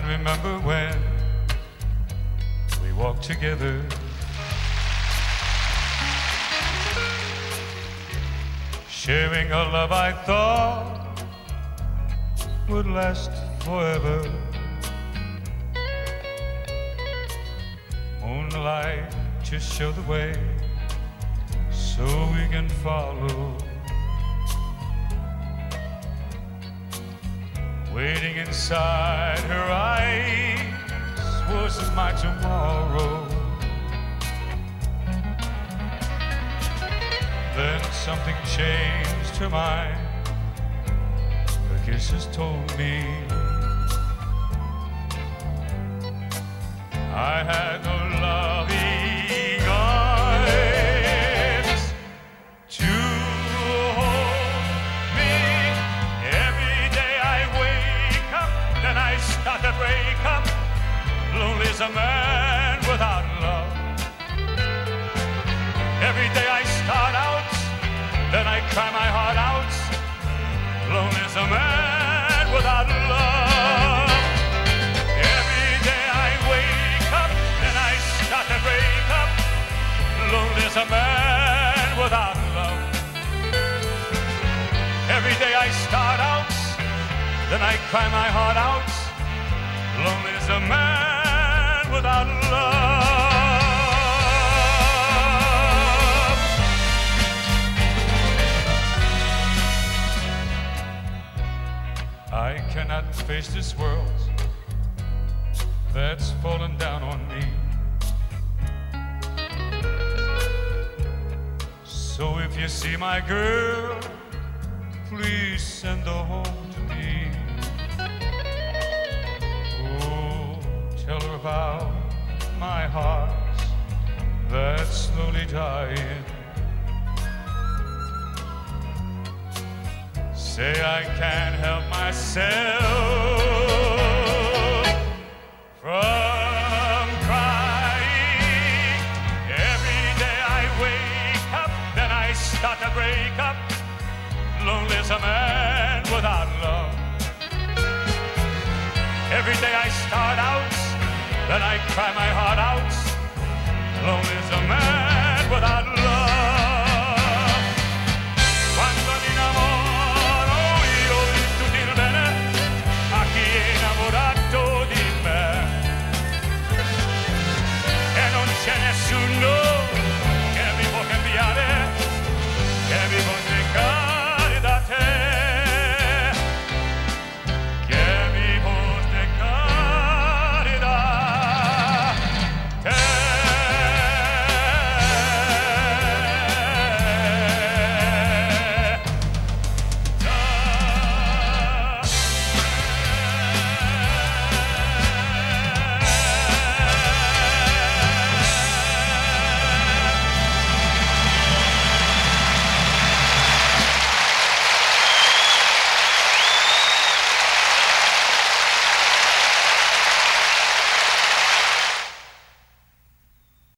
remember when we walked together. Sharing a love I thought would last forever. Moonlight just show the way so we can follow. Waiting inside her eyes was my tomorrow. Then something changed her mind. Her kisses told me I had no loving arms to hold me. Every day I wake up, then I start to break up. Lonely as a man without love. Every day I start out, then I cry my heart out. Lonely as a man without love. Every day I wake up, then I start to break up. Lonely as a man without love. Every day I start out, then I cry my heart out. Lonely as a man without love. I cannot face this world that's fallen down on me. So if you see my girl, please send her home to me. Oh, tell her about my heart that's slowly dying. Say I can't help myself from crying. Every day I wake up, then I start to break up. Lonely as a man without love. Every day I start out, then I cry my heart out. Lonely as a man